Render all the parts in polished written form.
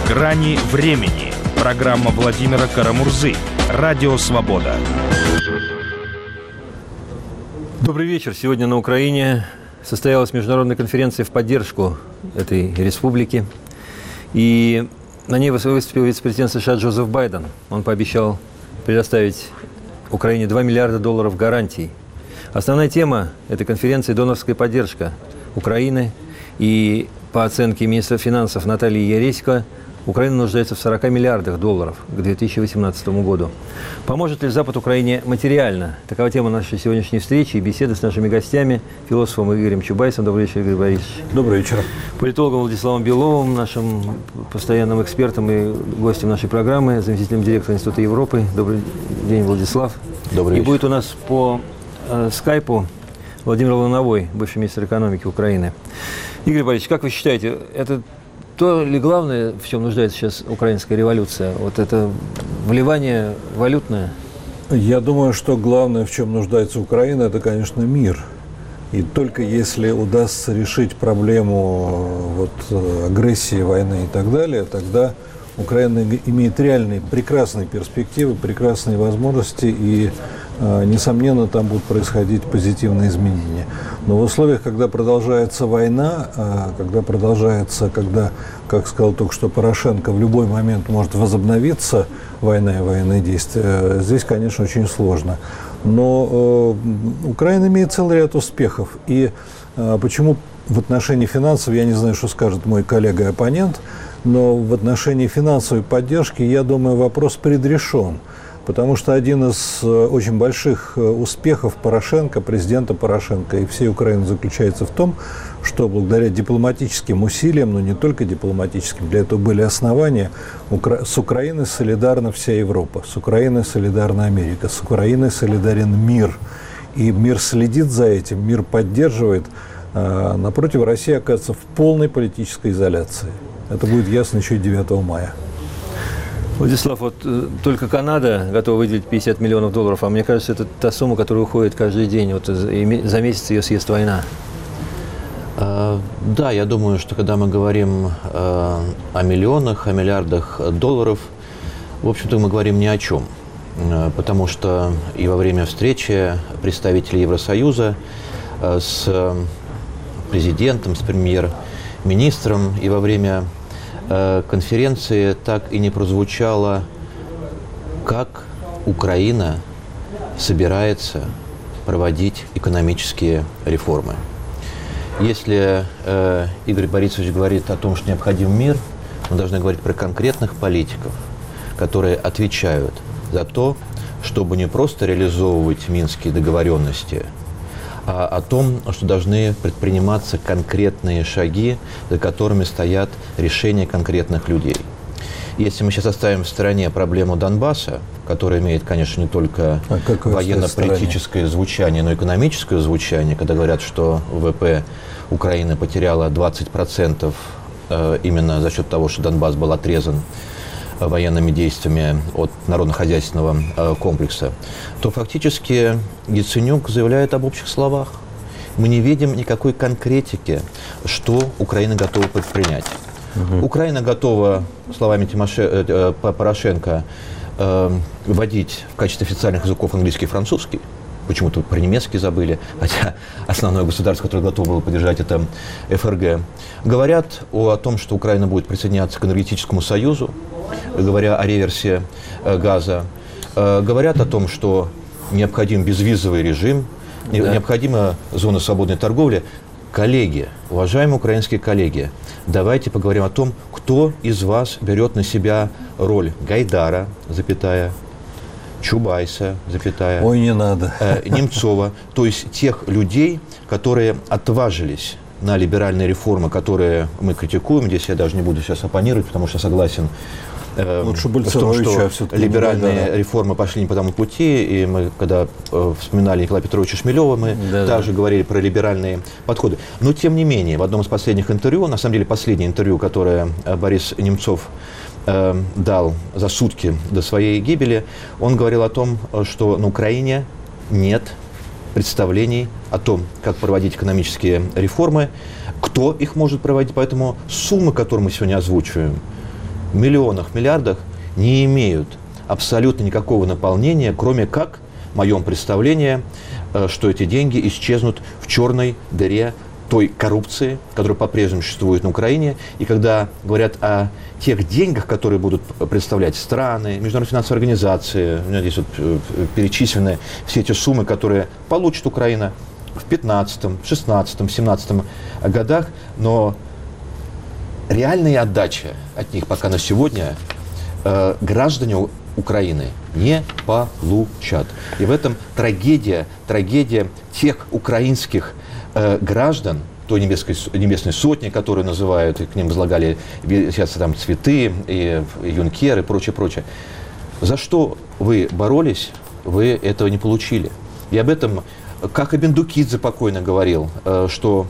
«Грани времени». Программа Владимира Карамурзы. Радио «Свобода». Добрый вечер. Сегодня на Украине состоялась международная конференция в поддержку этой республики. И на ней выступил вице-президент США Джозеф Байден. Он пообещал предоставить Украине $2 миллиарда гарантий. Основная тема этой конференции – донорская поддержка Украины. И по оценке министра финансов Натальи Яресько, Украина нуждается в $40 миллиардах к 2018 году. Поможет ли Запад Украине материально? Такова тема нашей сегодняшней встречи и беседы с нашими гостями, философом Игорем Чубайсом. Добрый вечер, Игорь Борисович. Добрый вечер. Политологом Владиславом Беловым, нашим постоянным экспертом и гостем нашей программы, заместителем директора Института Европы. Добрый день, Владислав. Добрый вечер. И будет у нас по скайпу Владимир Лановой, бывший министр экономики Украины. Игорь Борисович, как вы считаете, это то ли главное, в чем нуждается сейчас украинская революция? Вот это вливание валютное? Я думаю, что главное, в чем нуждается Украина, это, конечно, мир. И только если удастся решить проблему агрессии, войны и так далее, тогда Украина имеет реальные прекрасные перспективы, прекрасные возможности, и, несомненно, там будут происходить позитивные изменения. Но в условиях, когда продолжается война, когда, как сказал только что Порошенко, в любой момент может возобновиться война и военные действия, здесь, конечно, очень сложно. Но Украина имеет целый ряд успехов. И почему в отношении финансов, я не знаю, что скажет мой коллега-оппонент, но в отношении финансовой поддержки, я думаю, вопрос предрешен. Потому что один из очень больших успехов Порошенко, президента Порошенко и всей Украины заключается в том, что благодаря дипломатическим усилиям, но не только дипломатическим, для этого были основания, с Украиной солидарна вся Европа, с Украиной солидарна Америка, с Украиной солидарен мир. И мир следит за этим, мир поддерживает. Напротив, Россия оказывается в полной политической изоляции. Это будет ясно еще и 9 мая. Владислав, вот только Канада готова выделить $50 миллионов, а мне кажется, это та сумма, которая уходит каждый день. Вот за месяц ее съест война. Да, я думаю, что когда мы говорим о миллионах, о миллиардах долларов, в общем-то, мы говорим ни о чем. Потому что и во время встречи представителей Евросоюза с президентом, с премьер-министром, и во время конференции так и не прозвучало, как Украина собирается проводить экономические реформы. Если Игорь Борисович говорит о том, что необходим мир, мы должны говорить про конкретных политиков, которые отвечают за то, чтобы не просто реализовывать минские договоренности, а о том, что должны предприниматься конкретные шаги, за которыми стоят решения конкретных людей. Если мы сейчас оставим в стороне проблему Донбасса, которая имеет, конечно, не только военно-политическое звучание, но и экономическое звучание, когда говорят, что ВВП Украины потеряла 20% именно за счет того, что Донбасс был отрезан военными действиями от народно-хозяйственного комплекса, то фактически Яценюк заявляет об общих словах. Мы не видим никакой конкретики, что Украина готова предпринять. Украина готова, словами Порошенко, вводить в качестве официальных языков английский и французский. Почему-то про немецкий забыли, хотя основное государство, которое готово было поддержать, это ФРГ. Говорят о том, что Украина будет присоединяться к энергетическому союзу, говоря о реверсе газа. Говорят о том, что необходим безвизовый режим, необходима зона свободной торговли. Коллеги, уважаемые украинские коллеги, давайте поговорим о том, кто из вас берет на себя роль Гайдара, запятая, Чубайса, запятая, ой, не надо. Немцова, то есть тех людей, которые отважились на либеральные реформы, которые мы критикуем. Здесь я даже не буду сейчас оппонировать, потому что согласен лучше в том, что либеральные реформы пошли не по тому пути. И мы, когда вспоминали Николая Петровича Шмелева, мы также говорили про либеральные подходы. Но, тем не менее, в одном из последних интервью, на самом деле последнее интервью, которое Борис Немцов дал за сутки до своей гибели, он говорил о том, что на Украине нет представлений о том, как проводить экономические реформы, кто их может проводить. Поэтому суммы, которые мы сегодня озвучиваем, миллионах, миллиардах не имеют абсолютно никакого наполнения, кроме как, в моем представлении, что эти деньги исчезнут в черной дыре той коррупции, которая по-прежнему существует на Украине. И когда говорят о тех деньгах, которые будут представлять страны, международные финансовые организации, у меня здесь вот перечислены все эти суммы, которые получит Украина в 2015, 2016, 2017 годах, но реальная отдача от них пока на сегодня граждане Украины не получат. И в этом трагедия тех украинских граждан, той небесной сотни, которую называют, и к ним возлагали сейчас там цветы, и юнкер, и прочее. За что вы боролись, вы этого не получили. И об этом, как и Бендукидзе покойно говорил, что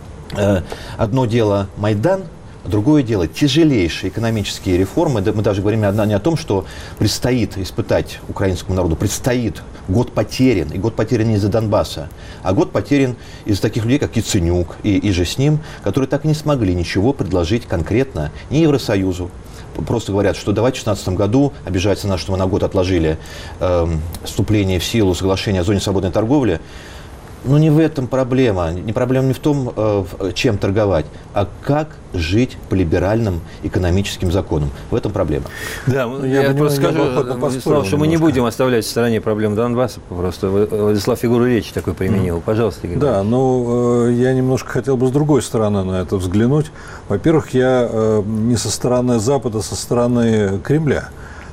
одно дело Майдан, другое дело тяжелейшие экономические реформы. Мы даже говорим не о том, что предстоит испытать украинскому народу, предстоит год потерян, и год потерян не из-за Донбасса, а год потерян из-за таких людей, как Яценюк и же с ним, которые так и не смогли ничего предложить конкретно ни Евросоюзу. Просто говорят, что давайте в 2016 году, обижается нас, что мы на год отложили вступление в силу соглашения о зоне свободной торговли. Но не в этом проблема. Проблема не в том, чем торговать, а как жить по либеральным экономическим законам. В этом проблема. Да, я просто скажу, Владислав, что мы не будем оставлять в стороне проблем Донбасса. Просто Владислав фигуру речи такой применил. Пожалуйста, Игорь. Да, я немножко хотел бы с другой стороны на это взглянуть. Во-первых, я не со стороны Запада, а со стороны Кремля.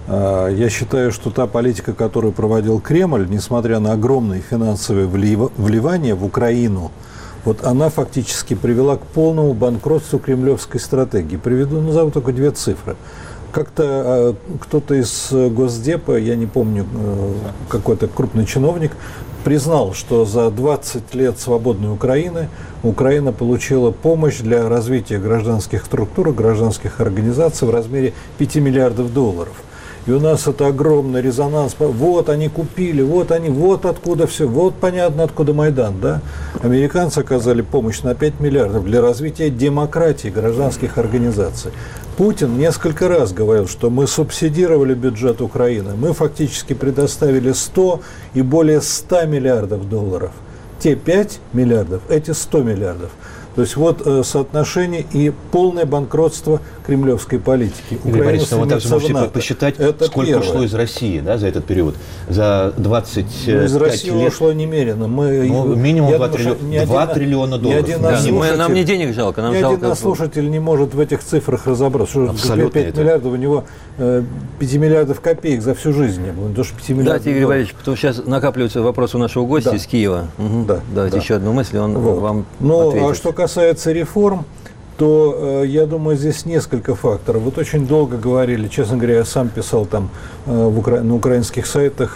Я считаю, что та политика, которую проводил Кремль, несмотря на огромные финансовые вливания в Украину, вот она фактически привела к полному банкротству кремлевской стратегии. Назову только две цифры. Как-то кто-то из Госдепа, я не помню, какой-то крупный чиновник, признал, что за 20 лет свободной Украины Украина получила помощь для развития гражданских структур, гражданских организаций в размере $5 миллиардов. И у нас это огромный резонанс. Вот они купили, вот откуда все, вот понятно, откуда Майдан, да? Американцы оказали помощь на 5 миллиардов для развития демократии, гражданских организаций. Путин несколько раз говорил, что мы субсидировали бюджет Украины. Мы фактически предоставили 100 и более 100 миллиардов долларов. Те 5 миллиардов, эти 100 миллиардов. То есть вот соотношение и полное банкротство кремлевской политики. Игорь Борисович, вы также можете посчитать, сколько первое. Ушло из России, да, за этот период, за 25 из России лет. Ушло немерено. Минимум 2 триллиона долларов. Нам не денег жалко. Ни один слушатель не может в этих цифрах разобраться. Что 5 миллиардов, у него 5 миллиардов копеек за всю жизнь не было. Не то, что 5 миллиардов. Да, Игорь Борисович, потому что сейчас накапливаются вопросы у нашего гостя из Киева. Давайте еще одну мысль, он вам ответит. А что касается реформ, то я думаю, здесь несколько факторов. Вот очень долго говорили, честно говоря, я сам писал там на украинских сайтах,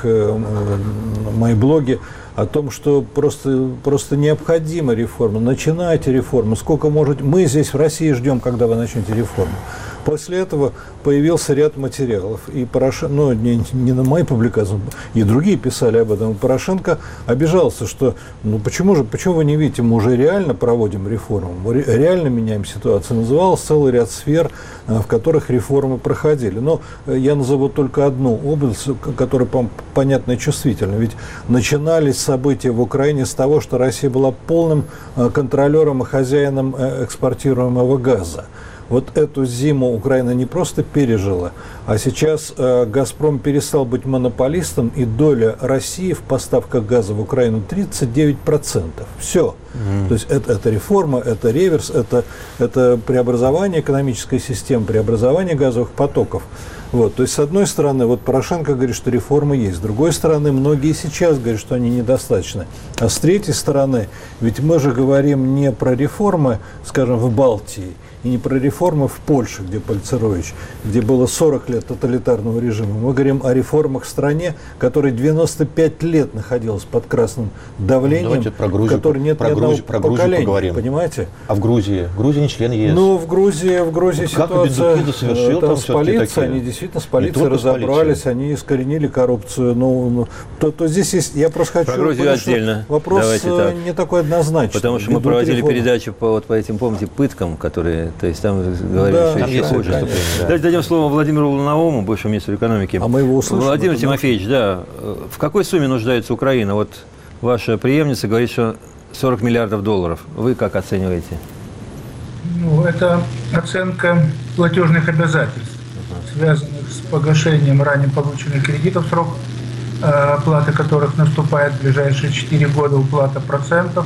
мои блоги, о том, что просто необходима реформа. Начинайте реформу. Сколько может... Мы здесь в России ждем, когда вы начнете реформу. После этого появился ряд материалов. И Порошенко, не на моей публикации, и другие писали об этом. Порошенко обижался, что почему вы не видите, мы уже реально проводим реформу, мы реально меняем ситуацию. Назывался целый ряд сфер, в которых реформы проходили. Но я назову только одну область, которая понятна и чувствительна. Ведь начинались события в Украине с того, что Россия была полным контролером и хозяином экспортируемого газа. Вот эту зиму Украина не просто пережила, а сейчас «Газпром» перестал быть монополистом, и доля России в поставках газа в Украину 39%. Все. То есть это реформа, это реверс, это преобразование экономической системы, преобразование газовых потоков. Вот. То есть, с одной стороны, вот Порошенко говорит, что реформы есть. С другой стороны, многие сейчас говорят, что они недостаточны. А с третьей стороны, ведь мы же говорим не про реформы, скажем, в Балтии, и не про реформы в Польше, где Пальцерович, где было 40 лет тоталитарного режима. Мы говорим о реформах в стране, которая 95 лет находилась под красным давлением. Давайте про Грузию, которой нет про Грузию поговорим. Понимаете? А в Грузии? Грузия не член ЕС. Ну, в Грузии ситуация с полицией, они действительно с полицией разобрались, они искоренили коррупцию. То здесь есть, я просто хочу... Про Грузию отдельно. Вопрос не такой однозначный. Потому что мы проводили передачу по этим, помните, пыткам, которые То есть там говорили, Да, что там еще есть хуже. выступление, да. Давайте дадим слово Владимиру Луновому, бывшему министру экономики. А мы его услышим? Владимир Это Тимофеевич, да, в какой сумме нуждается Украина? Вот ваша преемница говорит, что 40 миллиардов долларов. Вы как оцениваете? Ну, это оценка платежных обязательств, связанных с погашением ранее полученных кредитов, срок оплаты которых наступает в ближайшие 4 года, уплата процентов.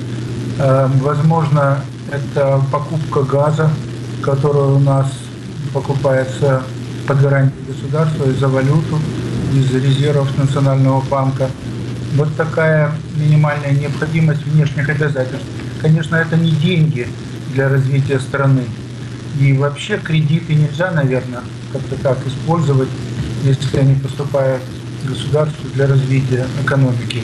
Возможно, это покупка газа, который у нас покупается под гарантией государства и за валюту, из резервов Национального банка. Вот такая минимальная необходимость внешних обязательств. Конечно, это не деньги для развития страны. И вообще кредиты нельзя, наверное, как-то так использовать, если они поступают государству для развития экономики.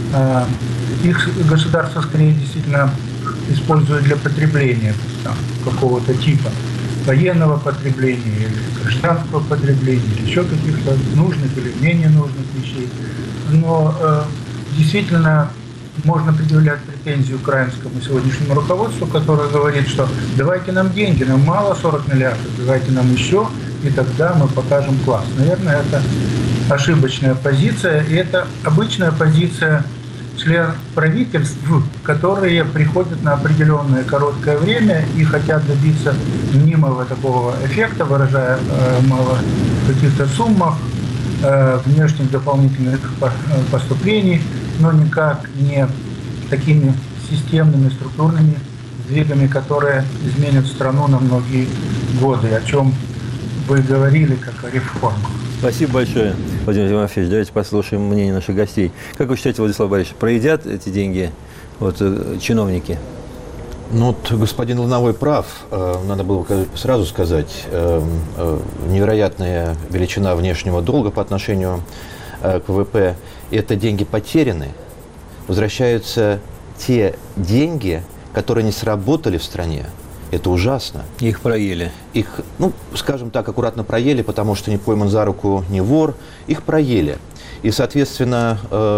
Их государство скорее действительно использует для потребления там, какого-то типа, военного потребления или гражданского потребления, или еще каких-то нужных или менее нужных вещей. Но действительно можно предъявлять претензии украинскому сегодняшнему руководству, которое говорит, что давайте нам деньги, нам мало 40 миллиардов, давайте нам еще, и тогда мы покажем класс. Наверное, это ошибочная позиция, и это обычная позиция членов правительств, которые приходят на определенное короткое время и хотят добиться мнимого такого эффекта, выражая мало каких-то суммах, внешних дополнительных поступлений, но никак не такими системными, структурными сдвигами, которые изменят страну на многие годы, о чем вы говорили, как о реформах. Спасибо большое, Владимир Тимофеевич. Давайте послушаем мнение наших гостей. Как вы считаете, Владислав Борисович, проедят эти деньги чиновники? Ну, вот господин Луновой прав. Надо было сразу сказать, невероятная величина внешнего долга по отношению к ВВП. Это деньги потеряны. Возвращаются те деньги, которые не сработали в стране. Это ужасно. Их проели. Их, ну, скажем так, аккуратно проели, потому что не пойман за руку не вор. Их проели. И, соответственно,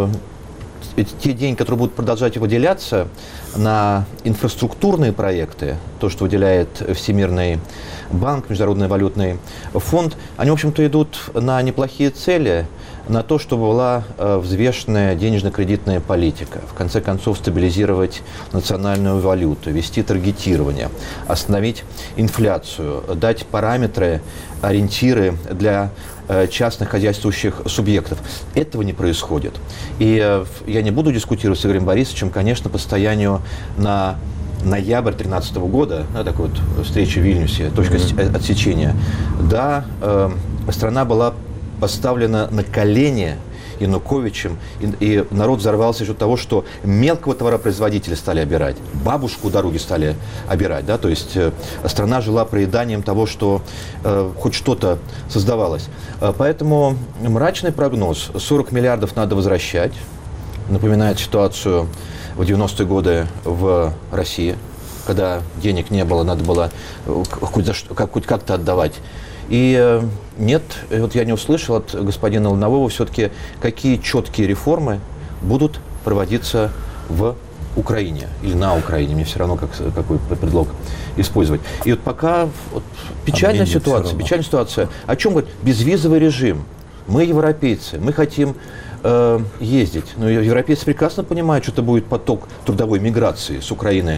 те деньги, которые будут продолжать выделяться на инфраструктурные проекты, то, что выделяет Всемирный банк, Международный валютный фонд, они, в общем-то, идут на неплохие цели, на то, чтобы была взвешенная денежно-кредитная политика, в конце концов стабилизировать национальную валюту, вести таргетирование, остановить инфляцию, дать параметры, ориентиры для частных хозяйствующих субъектов. Этого не происходит. И я не буду дискутировать с Игорем Борисовичем, конечно, по состоянию на ноябрь 2013 года, да, такой вот встреча в Вильнюсе, точка отсечения. Да, страна была поставлена на колени Януковичем, и народ взорвался из-за того, что мелкого товаропроизводителя стали обирать, бабушку у дороги стали обирать, да, то есть страна жила проеданием того, что хоть что-то создавалось. Поэтому мрачный прогноз: 40 миллиардов надо возвращать, напоминает ситуацию в 90-е годы в России, когда денег не было, надо было хоть как-то отдавать. И нет, вот я не услышал от господина Лунового все-таки, какие четкие реформы будут проводиться в Украине или на Украине. Мне все равно, какой предлог использовать. И вот пока вот, печальная ситуация. О чем говорит? Безвизовый режим. Мы европейцы, мы хотим ездить. Но европейцы прекрасно понимают, что это будет поток трудовой миграции с Украины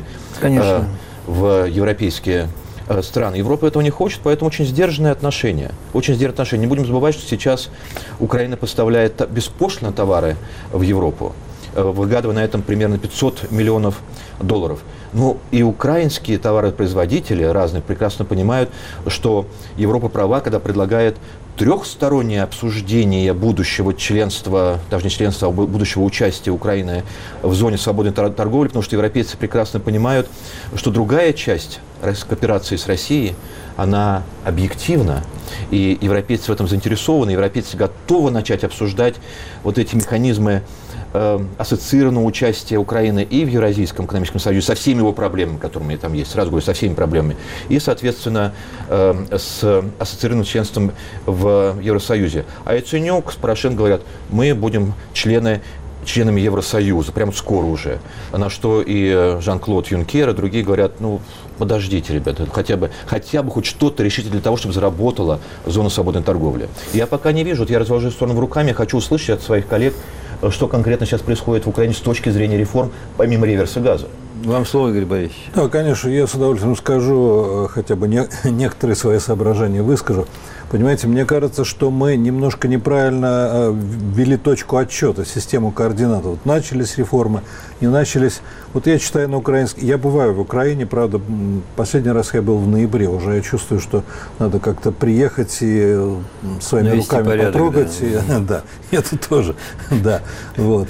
в европейские стран. Европа этого не хочет, поэтому очень сдержанные отношения. Очень сдержанные отношения. Не будем забывать, что сейчас Украина поставляет беспошлино товары в Европу, выгадывая на этом примерно 500 миллионов долларов. Ну и украинские товаропроизводители разные прекрасно понимают, что Европа права, когда предлагает трехстороннее обсуждение будущего членства, даже не членства, а будущего участия Украины в зоне свободной торговли, потому что европейцы прекрасно понимают, что другая часть кооперации с Россией, она объективна, и европейцы в этом заинтересованы, европейцы готовы начать обсуждать вот эти механизмы ассоциированного участия Украины и в Евразийском экономическом союзе со всеми его проблемами, которые там есть, сразу говорю, со всеми проблемами, и, соответственно, с ассоциированным членством в Евросоюзе. А Яценюк с Порошенко говорят: мы будем члены членами Евросоюза, прямо скоро уже. На что и Жан-Клод Юнкер, и другие говорят, ну, подождите, ребята, хотя бы хоть что-то решите для того, чтобы заработала зона свободной торговли. Я пока не вижу, я развожу в сторону руками, хочу услышать от своих коллег, что конкретно сейчас происходит в Украине с точки зрения реформ, помимо реверса газа. Вам слово, Игорь Борисович. Да, конечно, я с удовольствием скажу, хотя бы некоторые свои соображения выскажу. Понимаете, мне кажется, что мы немножко неправильно ввели точку отсчета, систему координат. Вот начались реформы, не начались. Вот я читаю на украинском, я бываю в Украине, правда, последний раз я был в ноябре, уже я чувствую, что надо как-то приехать и своими руками порядок, потрогать. Да, это тоже, да, вот.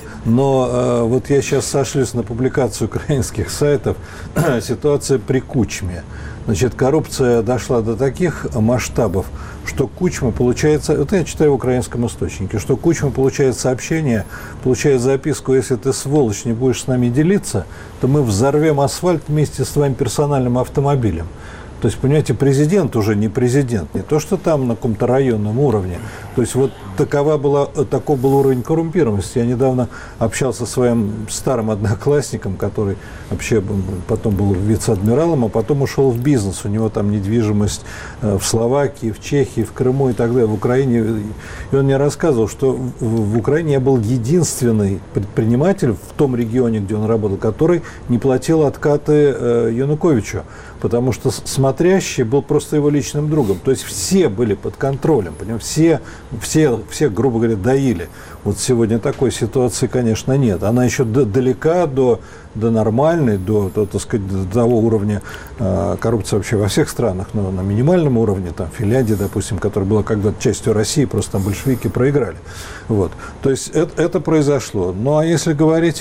Но вот я сейчас сошлюсь на публикацию украинских сайтов, ситуация при Кучме. Значит, коррупция дошла до таких масштабов, что Кучма получается, это я читаю в украинском источнике, что Кучма получает сообщение, получает записку: если ты, сволочь, не будешь с нами делиться, то мы взорвем асфальт вместе с твоим персональным автомобилем. То есть, понимаете, президент уже не президент, не то, что там на каком-то районном уровне. То есть, вот таков был уровень коррумпированности. Я недавно общался со своим старым одноклассником, который вообще потом был вице-адмиралом, а потом ушел в бизнес. У него там недвижимость в Словакии, в Чехии, в Крыму и так далее, в Украине. И он мне рассказывал, что в Украине я был единственный предприниматель в том регионе, где он работал, который не платил откаты Януковичу. Потому что смотрящий был просто его личным другом. То есть все были под контролем, понимаете? Все, грубо говоря, доили. Вот сегодня такой ситуации, конечно, нет. Она еще далека до нормальной, так сказать, до того уровня коррупции вообще во всех странах, но на минимальном уровне, там, Финляндия, допустим, которая была когда-то частью России, просто там большевики проиграли. Вот. То есть это произошло. Ну, а если говорить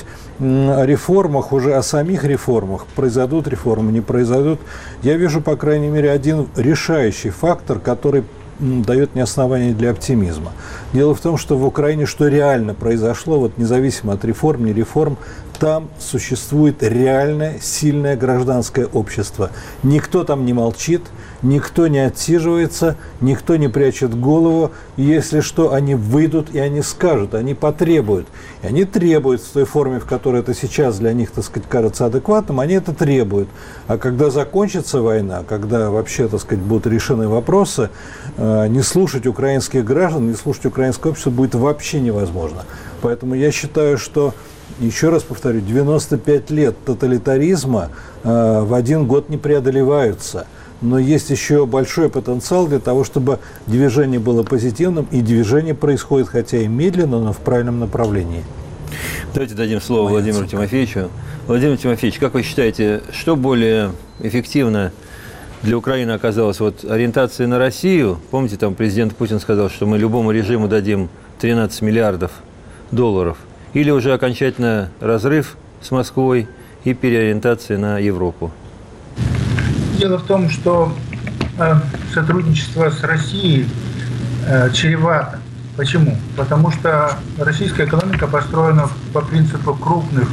о реформах, уже о самих реформах, произойдут реформы, не произойдут, я вижу, по крайней мере, один решающий фактор, который дает мне основания для оптимизма. Дело в том, что в Украине что реально произошло, вот независимо от реформ, не реформ, там существует реальное, сильное гражданское общество. Никто там не молчит, никто не отсиживается, никто не прячет голову. И если что, они выйдут и они скажут, они потребуют. И они требуют в той форме, в которой это сейчас для них, так сказать, кажется адекватным, они это требуют. А когда закончится война, когда вообще, так сказать, будут решены вопросы, не слушать украинских граждан, не слушать украинское общество будет вообще невозможно. Поэтому я считаю, что, еще раз повторю, 95 лет тоталитаризма в один год не преодолеваются. Но есть еще большой потенциал для того, чтобы движение было позитивным, и движение происходит, хотя и медленно, но в правильном направлении. Давайте дадим слово Владимиру Тимофеевичу. Владимир Тимофеевич, как вы считаете, что более эффективно для Украины оказалось? Вот ориентация на Россию, помните, там президент Путин сказал, что мы любому режиму дадим 13 миллиардов долларов, или уже окончательно разрыв с Москвой и переориентация на Европу? Дело в том, что сотрудничество с Россией чревато. Почему? Потому что российская экономика построена по принципу крупных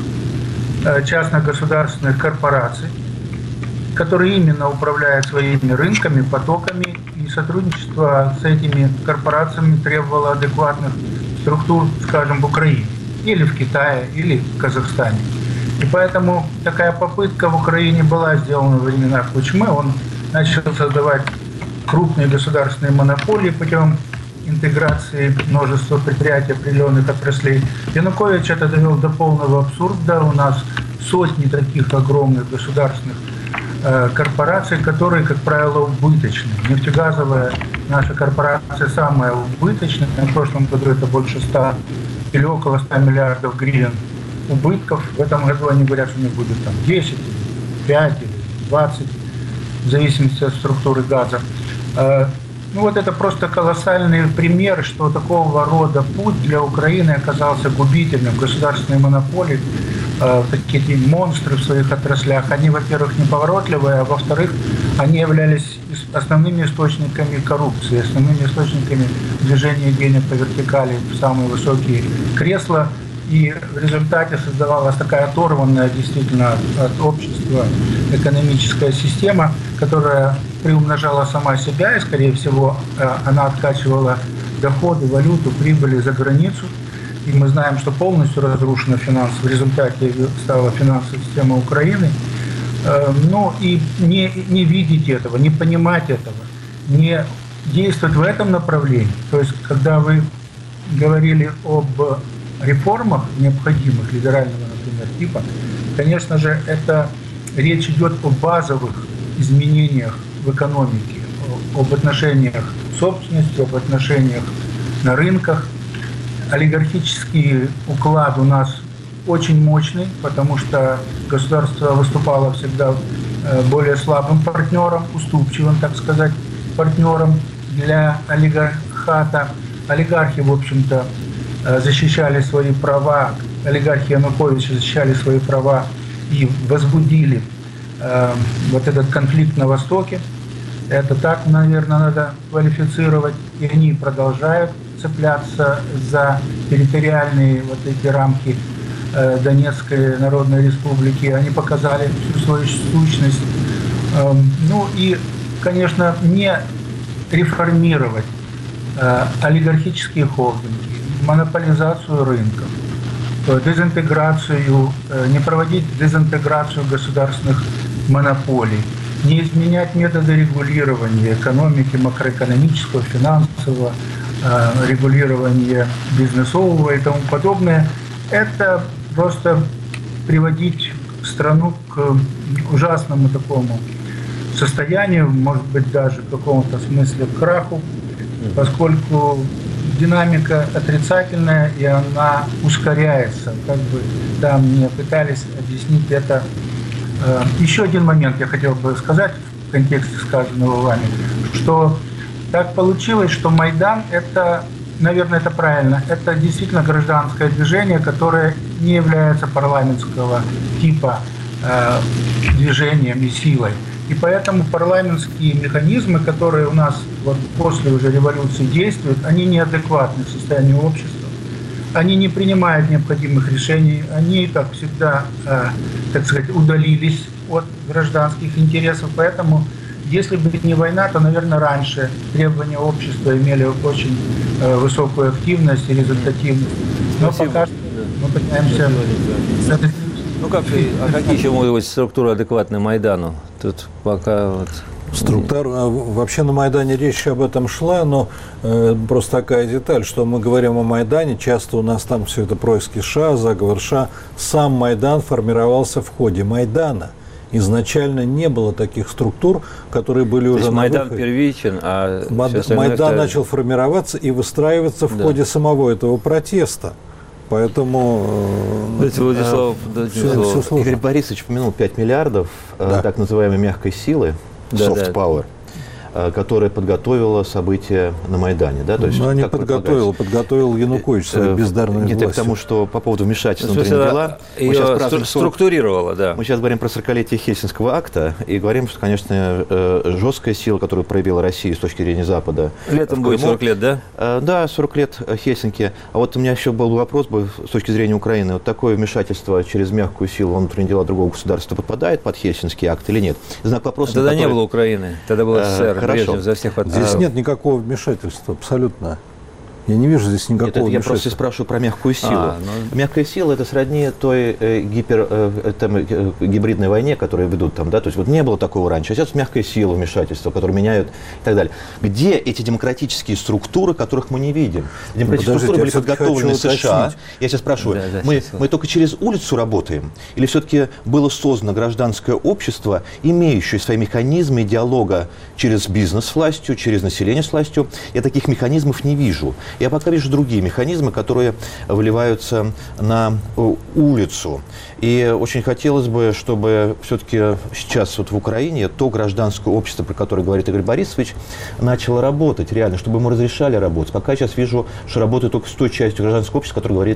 частно-государственных корпораций, которые именно управляют своими рынками, потоками, и сотрудничество с этими корпорациями требовало адекватных структур, скажем, в Украине, или в Китае, или в Казахстане. И поэтому такая попытка в Украине была сделана во времена Кучмы. Он начал создавать крупные государственные монополии путем интеграции множества предприятий определенных отраслей. Янукович это довел до полного абсурда. У нас сотни таких огромных государственных корпораций, которые, как правило, убыточны. Нефтегазовая наша корпорация самая убыточная. В прошлом году это больше 100 или около 100 миллиардов гривен убытков. В этом году они говорят, что у них будет там 10, 5, 20, в зависимости от структуры газа. Ну вот это просто колоссальный пример, что такого рода путь для Украины оказался губительным. Государственные монополии, такие монстры в своих отраслях, они, во-первых, неповоротливые, а во-вторых, они являлись основными источниками коррупции, основными источниками движения денег по вертикали в самые высокие кресла. И в результате создавалась такая оторванная действительно от общества экономическая система, которая приумножала сама себя, и, скорее всего, она откачивала доходы, валюту, прибыли за границу. и мы знаем, что полностью разрушена в результате стала финансовая система Украины, ну и не видеть этого, не понимать этого, не действовать в этом направлении. То есть, когда вы говорили об реформах необходимых, либерального, например, типа, конечно же, это речь идет о базовых изменениях в экономике, об отношениях собственности, об отношениях на рынках. Олигархический уклад у нас очень мощный, потому что государство выступало всегда более слабым партнером, уступчивым, так сказать, партнером для олигархата. Олигархи, в общем-то, защищали свои права, олигархи Януковича защищали свои права и возбудили вот этот конфликт на Востоке. Это так, наверное, надо квалифицировать. И они продолжают цепляться за территориальные вот эти рамки Донецкой Народной Республики. Они показали всю свою сущность. Ну и, конечно, не реформировать олигархические холдинги, монополизацию рынков, дезинтеграцию, не проводить дезинтеграцию государственных монополий, не изменять методы регулирования экономики, макроэкономического, финансового, регулирования бизнесового и тому подобное. Это просто приводить страну к ужасному такому состоянию, может быть, даже в каком-то смысле к краху, поскольку динамика отрицательная, и она ускоряется. Как бы там мне пытались объяснить это. Еще один момент я хотел бы сказать в контексте сказанного вами, что так получилось, что Майдан – это, наверное, это правильно, это действительно гражданское движение, которое не является парламентского типа движением и силой. И поэтому парламентские механизмы, которые у нас вот после уже революции действуют, они неадекватны состоянию общества. Они не принимают необходимых решений, они, как всегда, так сказать, удалились от гражданских интересов. Поэтому, если бы не война, то, наверное, раньше требования общества имели очень высокую активность и результативность. Но пока что мы пытаемся... Ну как, а какие еще могут быть структуры адекватны Майдану? Тут пока вот... Вообще на Майдане речь об этом шла, но просто такая деталь, что мы говорим о Майдане, часто у нас там все это происки США, заговор США. Сам Майдан формировался в ходе Майдана. Изначально не было таких структур, которые были уже на Майдан выходе. Первичен, а Майдан начал формироваться и выстраиваться в ходе самого этого протеста. Поэтому Владислав, Игорь Борисович упомянул 5 миллиардов так называемой мягкой силы, soft power, которая подготовила события на Майдане. Да? То есть, не подготовил Янукович свою бездарную власть. Нет, к тому, что по поводу вмешательства внутренние дела. Ее структурировала, да. Мы сейчас говорим про 40-летие Хельсинского акта и говорим, что, конечно, жесткая сила, которую проявила Россия с точки зрения Запада. Летом будет 40 лет, да? Да, 40 лет Хельсинки. А вот у меня еще был вопрос с точки зрения Украины. Вот такое вмешательство через мягкую силу внутренние дела другого государства подпадает под Хельсинский акт или нет? Знак вопроса. Тогда не было Украины, тогда был СССР. Хорошо. За всех здесь нет никакого вмешательства, абсолютно. Я не вижу здесь никакого вмешательства. Я просто спрашиваю про мягкую силу. Мягкая сила – это сродни той гибридной войне, которую ведут там, да, то есть вот не было такого раньше, а сейчас мягкая сила вмешательства, которые меняют и так далее. Где эти демократические структуры, которых мы не видим? Демократические структуры были подготовлены в США. Я сейчас спрашиваю, мы только через улицу работаем? Или все-таки было создано гражданское общество, имеющее свои механизмы диалога через бизнес с властью, через население с властью? Я таких механизмов не вижу. Я пока вижу другие механизмы, которые выливаются на улицу. И очень хотелось бы, чтобы все-таки сейчас вот в Украине то гражданское общество, про которое говорит Игорь Борисович, начало работать реально, чтобы ему разрешали работать. Пока я сейчас вижу, что работает только с той частью гражданского общества, которая говорит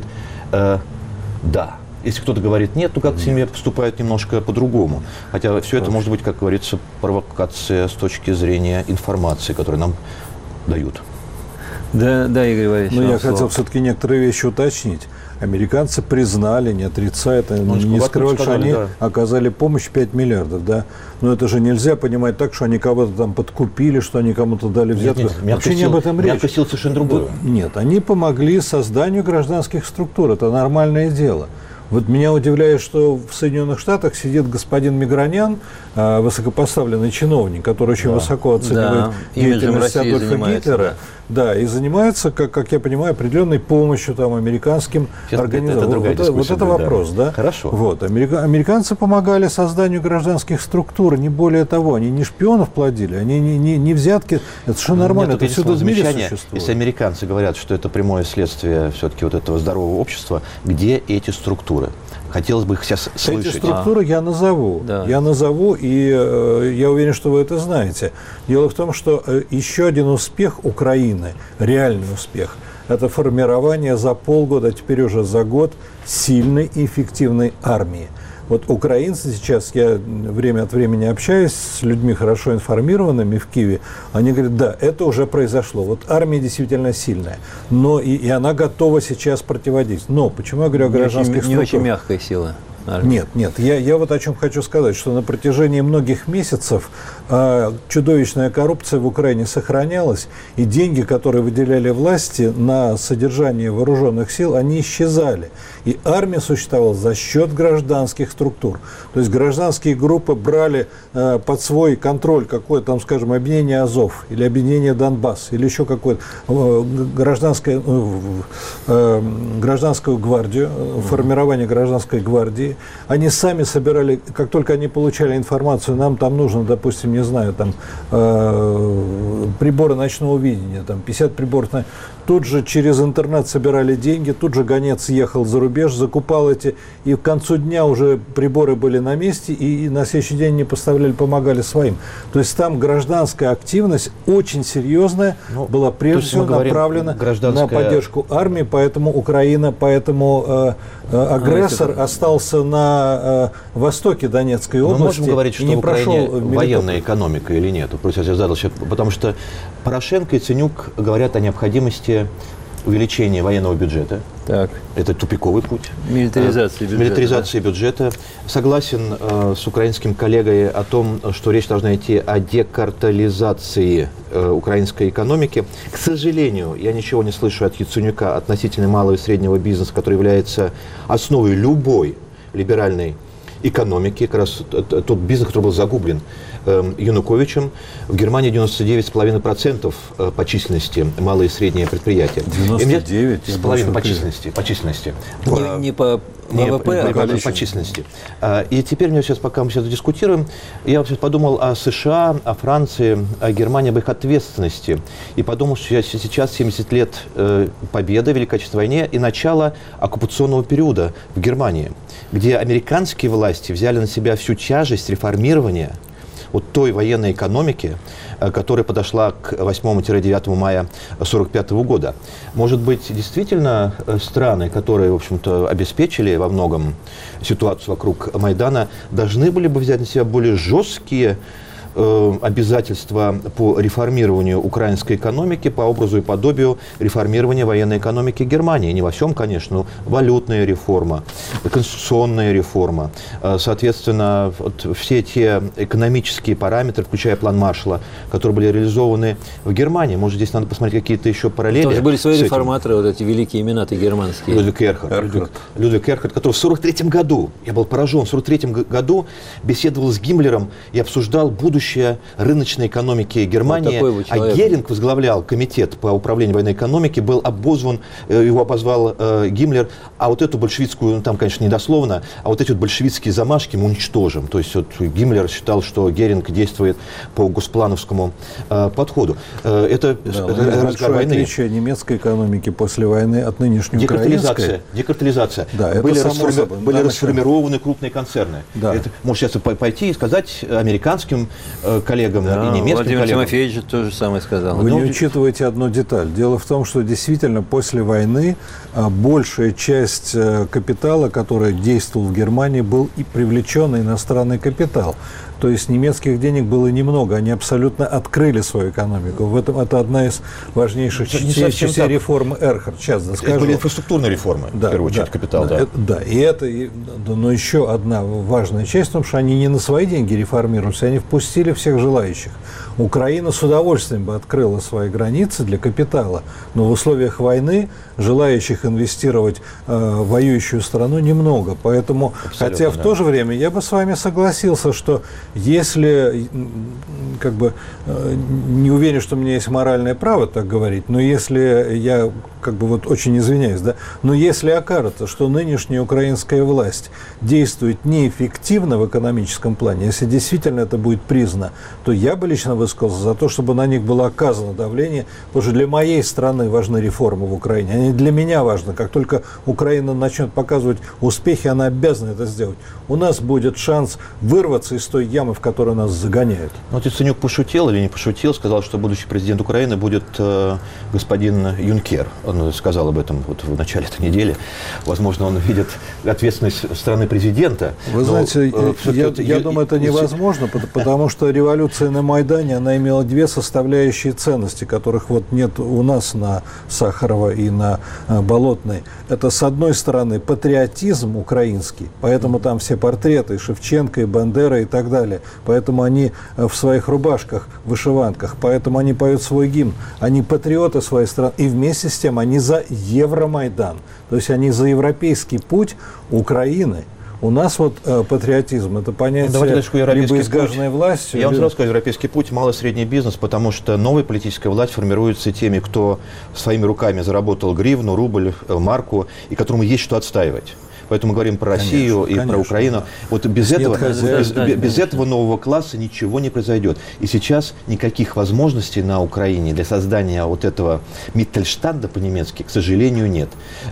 «да». Если кто-то говорит «нет», то как-то с ними поступают немножко по-другому. Хотя все это может быть, как говорится, провокация с точки зрения информации, которую нам дают. Да, Игорь Валерьевич. Но я хотел все-таки некоторые вещи уточнить. Американцы признали, не отрицают, не скрывают, что они оказали помощь 5 миллиардов. Да? Но это же нельзя понимать так, что они кого-то там подкупили, что они кому-то дали взятку. Вообще не об этом речь. Я просил совершенно другое. Нет, они помогли созданию гражданских структур. Это нормальное дело. Вот меня удивляет, что в Соединенных Штатах сидит господин Мигранян, высокопоставленный чиновник, который очень высоко оценивает деятельность Адольфа Гитлера. Да, и занимается, как я понимаю, определенной помощью там, американским организациям. Вот это вопрос, да? Хорошо. Вот. Американцы помогали созданию гражданских структур, не более того. Они не шпионов плодили, они не взятки. Это совершенно нормально, это всюду в мире существует. Если американцы говорят, что это прямое следствие все-таки вот этого здорового общества, где эти структуры? Хотелось бы их сейчас слышать. Эти структуры я назову. Да. Я назову, и я уверен, что вы это знаете. Дело в том, что еще один успех Украины, реальный успех, это формирование за полгода, а теперь уже за год, сильной и эффективной армии. Вот украинцы сейчас, я время от времени общаюсь с людьми хорошо информированными в Киеве, они говорят, да, это уже произошло. Вот армия действительно сильная, но и она готова сейчас противодействовать. Но почему я говорю о гражданских структурах? Не очень мягкая сила. Нет, я вот о чем хочу сказать, что на протяжении многих месяцев чудовищная коррупция в Украине сохранялась, и деньги, которые выделяли власти на содержание вооруженных сил, они исчезали. И армия существовала за счет гражданских структур. То есть гражданские группы брали под свой контроль какое-то, там, скажем, объединение Азов, или объединение Донбасс, или еще какое-то гражданскую гвардию, формирование гражданской гвардии. Они сами собирали, как только они получали информацию, нам там нужно, допустим, не знаю, там приборы ночного видения, там 50 приборов, тут же через интернет собирали деньги, тут же гонец ехал за рубеж, закупал эти, и к концу дня уже приборы были на месте, и на следующий день не поставляли, помогали своим. То есть там гражданская активность очень серьезная была прежде всего направлена на поддержку армии, поэтому Украина, поэтому агрессор остался на востоке Донецкой области. Мы можем говорить, что в Украине военная экономика или нет? Просто я задал, потому что Порошенко и Ценюк говорят о необходимости увеличения военного бюджета. Так. Это тупиковый путь. Милитаризации бюджета. Согласен с украинским коллегой о том, что речь должна идти о декартализации украинской экономики. К сожалению, я ничего не слышу от Яценюка относительно малого и среднего бизнеса, который является основой любой либеральной экономики, как раз тот бизнес, который был загублен Януковичем. В Германии 99,5% по численности малые и средние предприятия. 99,5% по численности. Не по ВВП, а по численности. И теперь мне сейчас, пока мы сейчас дискутируем, я вообще подумал о США, о Франции, о Германии, об их ответственности. И подумал, что сейчас 70 лет победы в Великой Отечественной войне и начало оккупационного периода в Германии, где американские власти взяли на себя всю тяжесть реформирования вот той военной экономики, которая подошла к 8-9 мая 1945 года. Может быть, действительно страны, которые, в общем-то, обеспечили во многом ситуацию вокруг Майдана, должны были бы взять на себя более жесткие обязательства по реформированию украинской экономики по образу и подобию реформирования военной экономики Германии. Не во всем, конечно, но валютная реформа, конституционная реформа. Соответственно, вот все те экономические параметры, включая план Маршалла, которые были реализованы в Германии. Может, здесь надо посмотреть какие-то еще параллели. Тоже были свои реформаторы, вот эти великие имена-то германские. Людвиг Эрхард, который в 1943 году, я был поражен, в 1943 году беседовал с Гиммлером и обсуждал будущее рыночной экономики Германии, вот а Геринг возглавлял комитет по управлению военной экономики, был обозван, его обозвал Гиммлер, а вот эту большевистскую, ну, там, конечно, недословно, а вот эти вот большевистские замашки мы уничтожим. То есть вот Гиммлер считал, что Геринг действует по госплановскому подходу. Это разгар войны. Отличие немецкой экономики после войны от нынешней украинской. Декартализация. Да, были расформированы крупные концерны. Да. Это, может сейчас пойти и сказать американским коллегам и немецким Владимир коллегам. Тимофеевич то же самое сказал. Вы не учитываете одну деталь. Дело в том, что действительно после войны большая часть капитала, который действовал в Германии, был и привлечен иностранный капитал. То есть немецких денег было немного, они абсолютно открыли свою экономику. В этом это одна из важнейших частей реформы Эрхард. Сейчас скажу. Это были инфраструктурные реформы, в первую очередь, капитал. Да, но еще одна важная часть в том, что они не на свои деньги реформируются, они впустили всех желающих. Украина с удовольствием бы открыла свои границы для капитала, но в условиях войны желающих инвестировать в воюющую страну немного. Поэтому, хотя в то же время я бы с вами согласился, что если, не уверен, что у меня есть моральное право так говорить, но если я, очень извиняюсь, но если окажется, что нынешняя украинская власть действует неэффективно в экономическом плане, если действительно это будет признано, то я бы лично высказался за то, чтобы на них было оказано давление, потому что для моей страны важны реформы в Украине, они для меня важны. Как только Украина начнет показывать успехи, она обязана это сделать. У нас будет шанс вырваться из той ямы, в которую нас загоняют. Яценюк пошутил или не пошутил, сказал, что будущий президент Украины будет господин Юнкер. Он сказал об этом в начале этой недели. Возможно, он видит ответственность страны президента. Вы знаете, я думаю, это невозможно, потому что революция на Майдане, она имела две составляющие ценности, которых нет у нас на Сахарова и на Болотной. Это, с одной стороны, патриотизм украинский, поэтому там все портреты и Шевченко, и Бандера и так далее. Поэтому они в своих рубашках, вышиванках, поэтому они поют свой гимн. Они патриоты своей страны, и вместе с тем они за Евромайдан. То есть они за европейский путь Украины. У нас патриотизм – это понятие либо изгаженной властью. Я вам сразу скажу, европейский путь – малый и средний бизнес, потому что новая политическая власть формируется теми, кто своими руками заработал гривну, рубль, марку, и которому есть что отстаивать. Поэтому мы говорим про Россию и про Украину. Без этого нового класса ничего не произойдет. И сейчас никаких возможностей на Украине для создания этого Миттельштанда по-немецки, к сожалению, нет.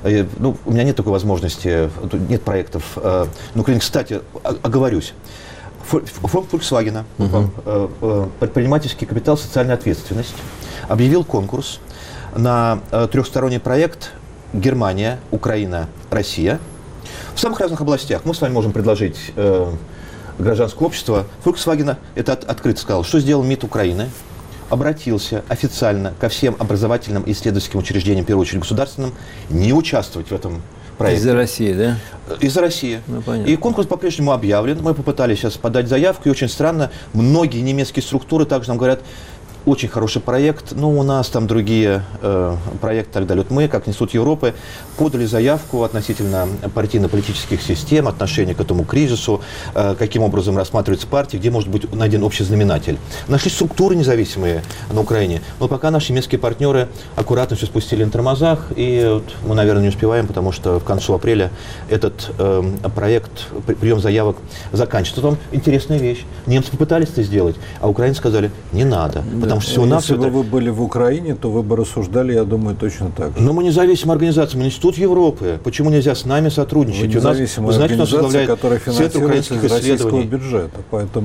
У меня нет такой возможности, нет проектов. На Украине, кстати, оговорюсь. Фонд Volkswagen, предпринимательский капитал, социальная ответственность, объявил конкурс на трехсторонний проект Германия, Украина, Россия. В самых разных областях. Мы с вами можем предложить гражданское общество. Volkswagen это открыто сказал, что сделал МИД Украины. Обратился официально ко всем образовательным и исследовательским учреждениям, в первую очередь государственным, не участвовать в этом проекте. Из-за России, да? Из-за России. И конкурс по-прежнему объявлен. Мы попытались сейчас подать заявку, и очень странно, многие немецкие структуры также нам говорят, очень хороший проект, но у нас там другие проекты и так далее. Мы, как Институт Европы, подали заявку относительно партийно-политических систем, отношения к этому кризису, каким образом рассматривается партия, где может быть найден общий знаменатель. Нашли структуры независимые на Украине, но пока наши немецкие партнеры аккуратно все спустили на тормозах, и мы, наверное, не успеваем, потому что к концу апреля этот проект, прием заявок заканчивается. Там интересная вещь. Немцы попытались это сделать, а украинцы сказали, не надо. Если бы вы были в Украине, то вы бы рассуждали, я думаю, точно так же. Но мы независимая организация, мы Институт Европы. Почему нельзя с нами сотрудничать? Вы независимая организация, которая финансируется из российского бюджета.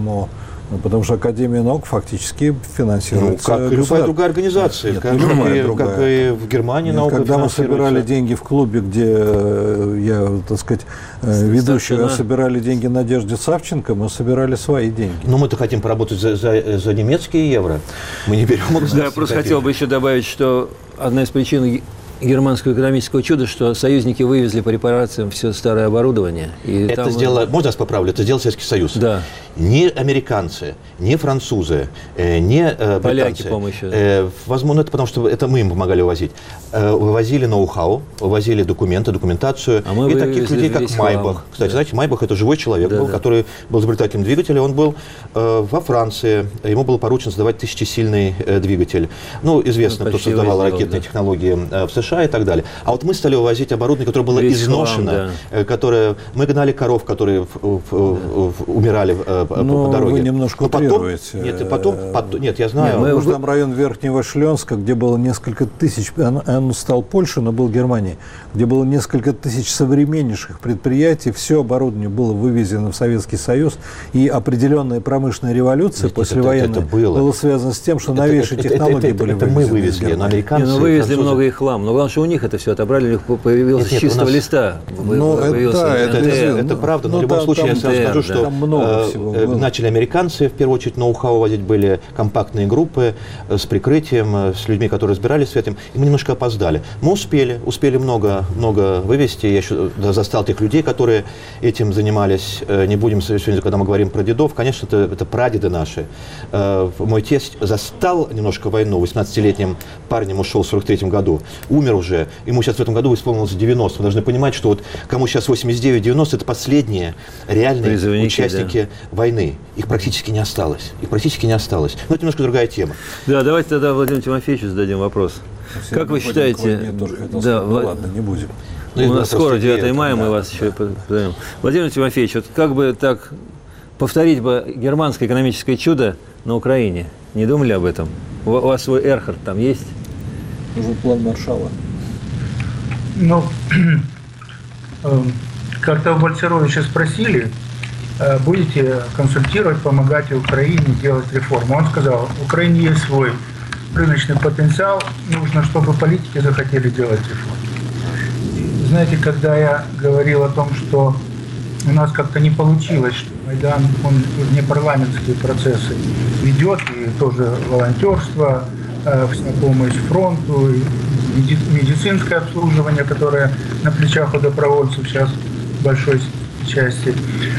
Потому что Академия наук фактически финансируется. Как любая другая организация. Как и в Германии наука. Когда мы собирали деньги в клубе, где я, ведущий, собирали деньги Надежде Савченко, мы собирали свои деньги. Но мы-то хотим поработать за немецкие евро. Мы не берем. Я просто хотел бы еще добавить, что одна из причин германского экономического чуда, что союзники вывезли по репарациям все старое оборудование. И это там... сделал, можно я вас поправлю, это сделал Советский Союз. Да. Не американцы, не французы, не поляки, британцы. Возможно, это потому, что это мы им помогали вывозить. Вывозили ноу-хау, вывозили документацию. И таких людей, как Майбах. Кстати, знаете, Майбах – это живой человек, который был изобретателем двигателя. Он был во Франции, ему было поручено создавать 1000-сильный двигатель. Известно, кто создавал ракетные технологии в США и так далее. А вот мы стали вывозить оборудование, которое было изношено, которое... Мы гнали коров, которые умирали по дороге. Вы немножко утрируете. Нет, я знаю. Мы там район Верхнего Шленска, где было несколько тысяч, он стал Польшей, но был Германией, где было несколько тысяч современнейших предприятий, все оборудование было вывезено в Советский Союз, и определенная промышленная революция послевоенная была связана с тем, что новейшие технологии были вывезены. Это мы вывезли, но американцы... вывезли много и хлам. Но главное, что у них это все отобрали, у них появилось с чистого листа. Это правда, но в любом случае я сразу скажу, что начали американцы, в первую очередь, ноу-хау возить, были компактные группы с прикрытием, с людьми, которые разбирались в этом, и мы немножко опоздали. Мы успели много вывести, я еще застал тех людей, которые этим занимались, не будем сегодня, когда мы говорим про дедов, конечно, это прадеды наши. Мой тесть застал немножко войну, 18-летним парнем ушел в 43-м году, умер уже, ему сейчас в этом году исполнилось 90. Мы должны понимать, что вот кому сейчас 89-90, это последние реальные участники войны. Их практически не осталось. Но это немножко другая тема. Да, давайте тогда Владимиру Тимофеевичу зададим вопрос. Как вы считаете... Ладно, не будем. У нас скоро 9 мая, мы вас еще позовем. Владимир Тимофеевич, вот как бы так повторить бы германское экономическое чудо на Украине? Не думали об этом? У вас свой Эрхард там есть? Нужен план Маршалла. Ну, как-то у Бальцеровича спросили, будете консультировать, помогать Украине делать реформу. Он сказал, в Украине есть свой рыночный потенциал, нужно, чтобы политики захотели делать реформу. Знаете, когда я говорил о том, что у нас как-то не получилось, что Майдан, он внепарламентские процессы ведет, и тоже волонтерство, вся помощь фронту, медицинское обслуживание, которое на плечах у добровольцев сейчас в большой части.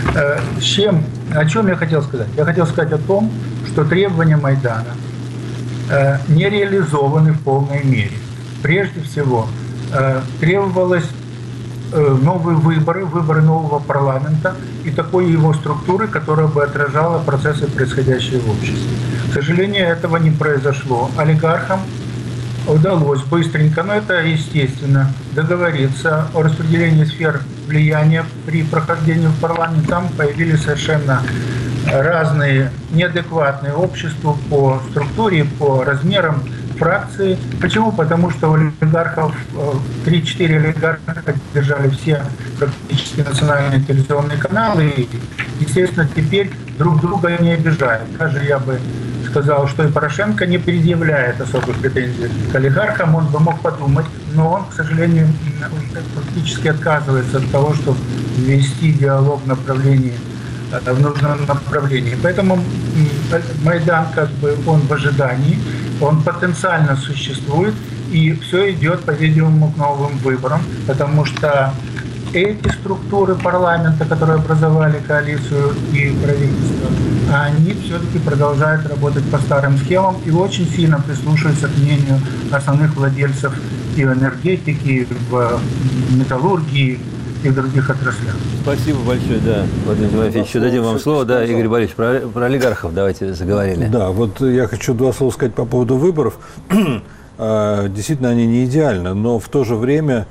О чем я хотел сказать? Я хотел сказать о том, что требования Майдана не реализованы в полной мере. Прежде всего, требовалось новые выборы нового парламента и такой его структуры, которая бы отражала процессы, происходящие в обществе. К сожалению, этого не произошло. Олигархам удалось быстренько, но это естественно, договориться о распределении сфер влияния при прохождении в парламент. Там появились совершенно разные, неадекватные обществу по структуре, по размерам фракции. Почему? Потому что у олигархов 3-4 олигарха держали все практически национальные телевизионные каналы. И, естественно, теперь друг друга не обижают. Даже я бы сказал, что и Порошенко не предъявляет особых претензий к олигархам. Он бы мог подумать, но он, к сожалению, практически отказывается от того, чтобы вести диалог в нужном направлении. Поэтому Майдан, как бы, он в ожидании, он потенциально существует, и все идет, по-видимому, к новым выборам, потому что эти структуры парламента, которые образовали коалицию и правительство, они все-таки продолжают работать по старым схемам и очень сильно прислушиваются к мнению основных владельцев и в энергетике, и в металлургии, и в других отраслях. Спасибо большое, да, Владимир Тимофеевич. Еще дадим вам слово. Да, Игорь Борисович, про олигархов давайте заговорили. Да, вот я хочу два слова сказать по поводу выборов. Действительно, они не идеальны, но в то же время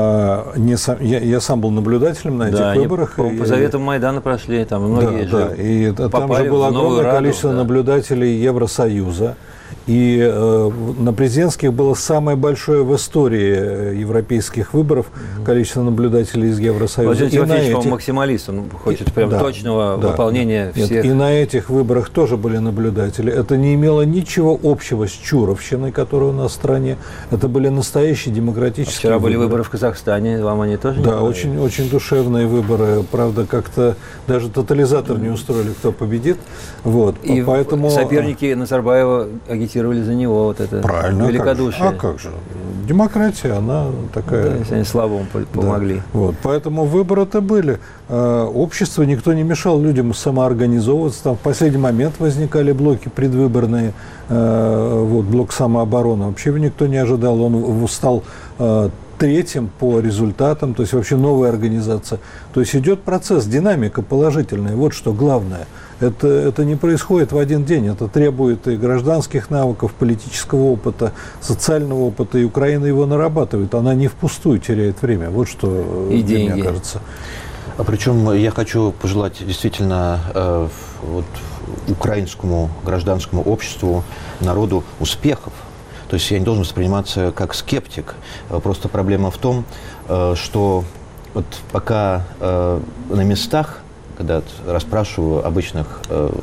я сам был наблюдателем на этих выборах. По заветам Майдана прошли, там многие и там же было огромное количество наблюдателей Евросоюза. И на президентских было самое большое в истории европейских выборов количество наблюдателей из Евросоюза. Владимир Тимофеевич, он максималист, он хочет прям точного выполнения всех. И на этих выборах тоже были наблюдатели. Это не имело ничего общего с чуровщиной, которая у нас в стране. Это были настоящие демократические вчера были выборы в Казахстане, вам они тоже не понравились? Да, очень душевные выборы. Правда, как-то даже тотализатор не устроили, кто победит. Вот. И поэтому соперники Назарбаева агитировали за него, вот это великодушие. А как же? Демократия, она такая... Да, если они слабому помогли. Да. Вот. Поэтому выборы-то были. Общество, никто не мешал людям самоорганизовываться. Там в последний момент возникали блоки предвыборные, блок самообороны. Вообще никто не ожидал. Он стал третьим по результатам, то есть вообще новая организация. То есть идет процесс, динамика положительная. Вот что главное. Это не происходит в один день. Это требует и гражданских навыков, политического опыта, социального опыта. И Украина его нарабатывает. Она не впустую теряет время. Вот что мне кажется. А причем я хочу пожелать действительно украинскому гражданскому обществу, народу успехов. То есть я не должен восприниматься как скептик. Просто проблема в том, что вот пока на местах, когда расспрашиваю обычных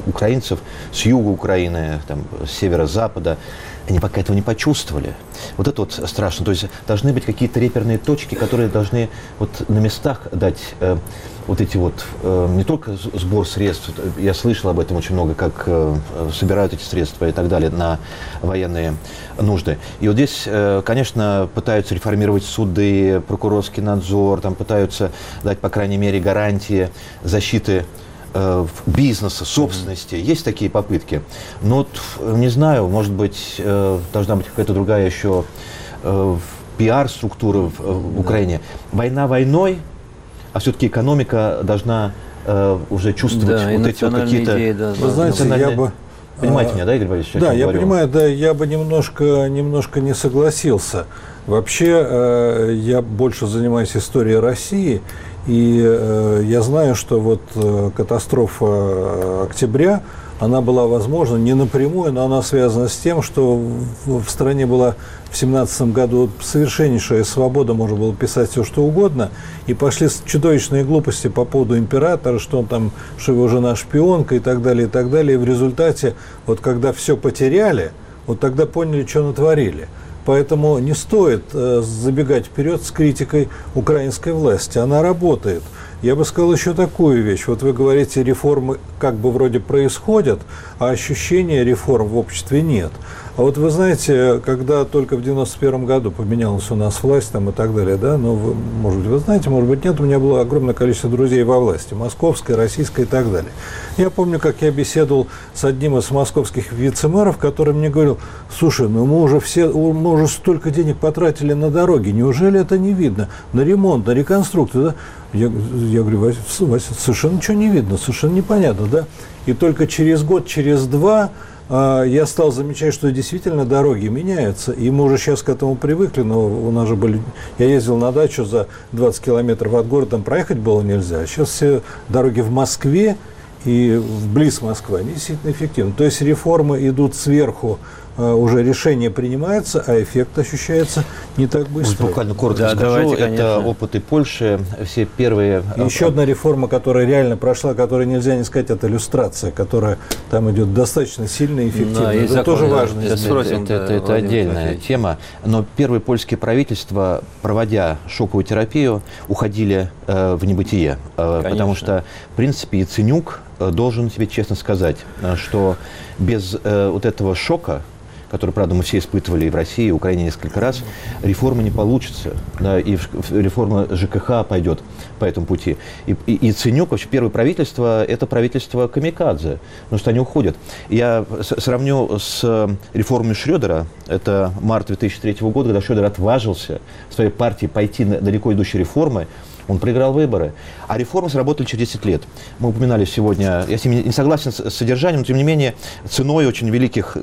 украинцев с юга Украины, там, с северо-запада, они пока этого не почувствовали. Вот это вот страшно. То есть должны быть какие-то реперные точки, которые должны вот на местах дать вот эти вот, не только сбор средств, я слышал об этом очень много, как собирают эти средства и так далее на военные нужды. И вот здесь, конечно, пытаются реформировать суды, прокурорский надзор, там пытаются дать, по крайней мере, гарантии защиты бизнеса, собственности. Есть такие попытки. Но вот, не знаю, может быть, должна быть какая-то другая еще пиар-структура в Украине. Война войной, а все-таки экономика должна уже чувствовать вот эти вот какие-то... Идеи, да, Вы знаете, я бы... Понимаете меня, да, Игорь Борисович? Да, я понимаю, да, я бы немножко не согласился. Вообще, я больше занимаюсь историей России, и я знаю, что вот катастрофа октября, она была возможна не напрямую, но она связана с тем, что в стране была в 17 году совершеннейшая свобода, можно было писать все, что угодно, и пошли чудовищные глупости по поводу императора, что он там, что его жена шпионка и так далее, и так далее. И в результате, вот когда все потеряли, вот тогда поняли, что натворили. Поэтому не стоит забегать вперед с критикой украинской власти. Она работает. Я бы сказал еще такую вещь. Вот вы говорите, реформы как бы вроде происходят, а ощущения реформ в обществе нет. А вот вы знаете, когда только в 91 году поменялась у нас власть там и так далее, да, ну, вы, может быть, вы знаете, может быть, нет, у меня было огромное количество друзей во власти, московской, российской и так далее. Я помню, как я беседовал с одним из московских вице-мэров, который мне говорил: слушай, ну мы уже столько денег потратили на дороги, неужели это не видно? На ремонт, на реконструкцию, да? Я говорю: Вася, совершенно ничего не видно, совершенно непонятно, да? И только через год, через два я стал замечать, что действительно дороги меняются, и мы уже сейчас к этому привыкли, но у нас же были... Я ездил на дачу за 20 километров от города, там проехать было нельзя, а сейчас все дороги в Москве и вблиз Москвы, они действительно эффективны. То есть реформы идут сверху, уже решение принимается, а эффект ощущается не так быстро. Буквально коротко скажу, это опыты Польши, все первые... И еще одна реформа, которая реально прошла, которую нельзя не сказать, это люстрация, которая там идет достаточно сильно и эффективно. Да, это тоже важно. Это отдельная тема. Но первые польские правительства, проводя шоковую терапию, уходили в небытие. Конечно. Потому что, в принципе, Яценюк должен тебе честно сказать, что без вот этого шока, который, правда, мы все испытывали и в России, и в Украине несколько раз, реформа не получится. Да, и реформа ЖКХ пойдет по этому пути. И Яценюк, вообще, первое правительство, это правительство камикадзе, потому что они уходят. Я сравню с реформой Шрёдера, это март 2003 года, когда Шрёдер отважился в своей партии пойти на далеко идущие реформы, он проиграл выборы. А реформы сработали через 10 лет. Мы упоминали сегодня, я с ними не согласен с содержанием, но тем не менее ценой очень великих